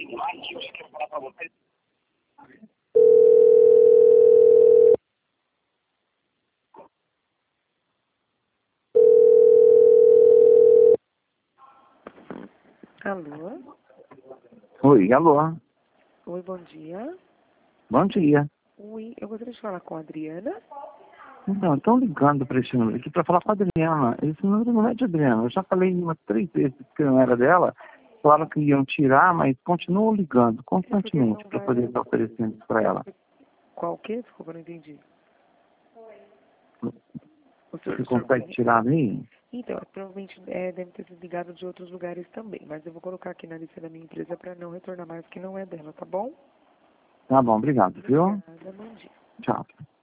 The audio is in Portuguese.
Alô? Oi, alô. Oi, bom dia. Bom dia. Oi, eu gostaria de falar com a Adriana. Então, estão ligando para esse número aqui para falar com a Adriana. Esse número não é de Adriana. Eu já falei umas 3 vezes que não era dela. Falaram que iam tirar, mas continuam ligando constantemente para poder estar oferecendo isso para ela. Qual que? Desculpa, não entendi. Você consegue tirar daí? Então, provavelmente deve ter sido ligado de outros lugares também, mas eu vou colocar aqui na lista da minha empresa para não retornar mais, que não é dela, tá bom? Tá bom, obrigado, viu? Obrigada, bom dia. Tchau.